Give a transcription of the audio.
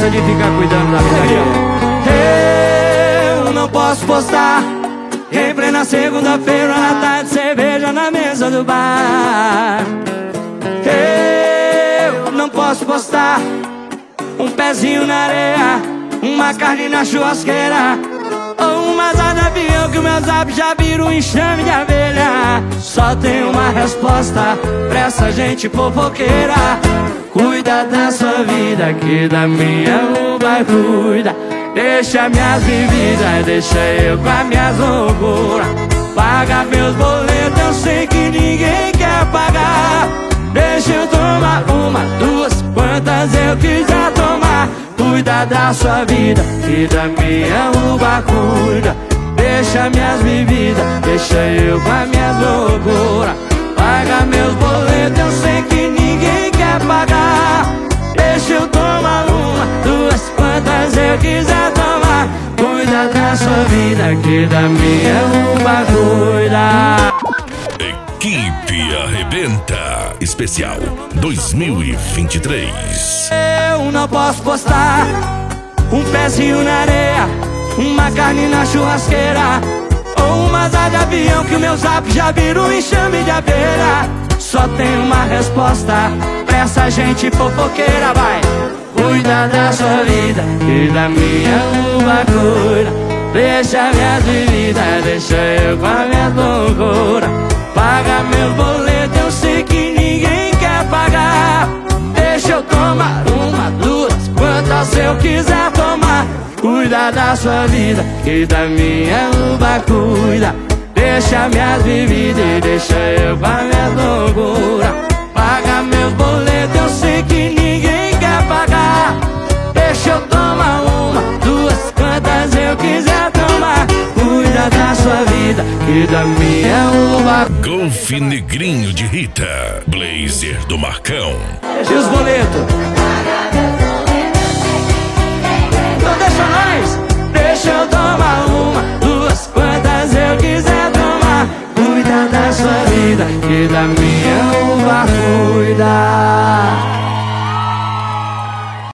gosta de ficar cuidando da vida aí, ó. Eu não posso postar em plena segunda-feira na tarde, cerveja na mesa do bar. Eu não posso postar um pezinho na areia, uma carne na churrasqueira, ou uma asa de avião que o meu zap já vira um enxame de abelha. Só tem uma resposta pra essa gente fofoqueira: cuida da sua vida, que da minha o vai cuida. Deixa minhas bebidas, deixa eu com as minhas loucuras. Paga meus boletos, eu sei que ninguém quer pagar. Deixa eu tomar uma, duas, quantas eu quiser tomar. Cuida da sua vida, que da minha uva cuida. Deixa minhas bebidas, deixa eu com as minhas loucuras. Paga meus boletos, eu sei que ninguém quer pagar. Deixa eu tomar uma, duas, quantas eu quiser tomar. Cuida da sua vida, que da minha uva cuida. Equipe Arrebenta Especial 2023. Eu não posso postar um pezinho na areia, uma carne na churrasqueira, ou uma asa de avião que o meu zap já vira um enxame de abelha. Só tem uma resposta pra essa gente fofoqueira, vai. Cuida da sua vida, e da minha uva cuida. Deixa minhas bebidas, deixa eu com a minha loucura. Paga meus boletos, eu sei que ninguém quer pagar. Deixa eu tomar uma, duas, quantas eu quiser tomar. Cuida da sua vida, que da minha uva cuida. Deixa minhas bebidas e deixa eu com a minha loucura. Paga meus boletos, eu sei que ninguém quer pagar. Deixa eu tomar uma, duas, quantas eu quiser tomar. Cuida da sua vida, que da minha uva. Golf Negrinho de Rita, Blazer do Marcão. E os boletos? Então deixa nós. Deixa eu tomar uma, duas, quantas eu quiser tomar. Cuida da sua vida, que da minha uva cuida.